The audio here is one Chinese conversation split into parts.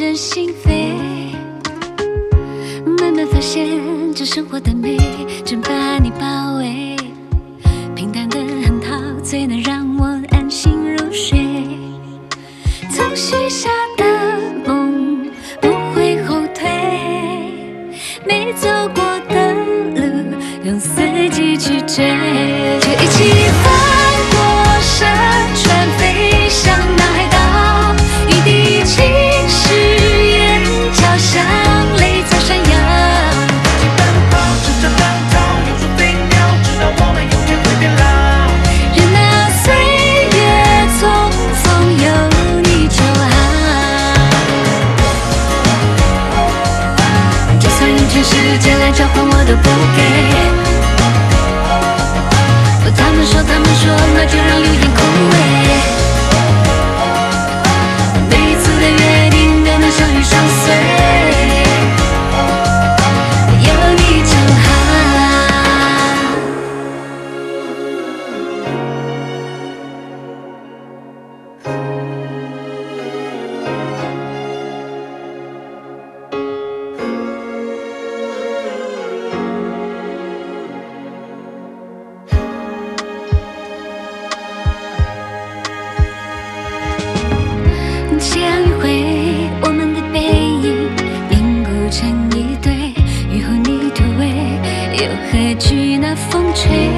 人心扉。慢慢发现这生活的美，正把你包围。平淡的很好，最能让我安心入睡。曾许下的梦不会后退，没走过的路用四季去追。就一起翻过山川，飞向那海岛，一滴情誓眼角像泪在闪耀。 一起奔跑，乘着浪涛，有如飞鸟，直到我们有天会变老。 任那岁月匆匆，有你就好。就算用全世界来交换，我都不给。他们说，那就让流言枯萎。每一次的约定都能相遇相随，有你就相会，我们的背影凝固成一对，雨后泥土味，又何惧那风吹？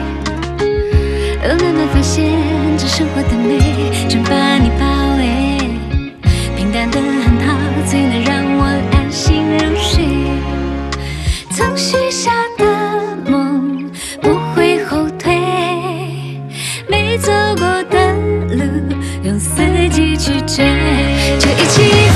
慢慢发现这生活的美，正把你包围。平淡的很好，最能让我安心入睡。曾许下的梦不会后退，没走过的路用四季去追，就一起。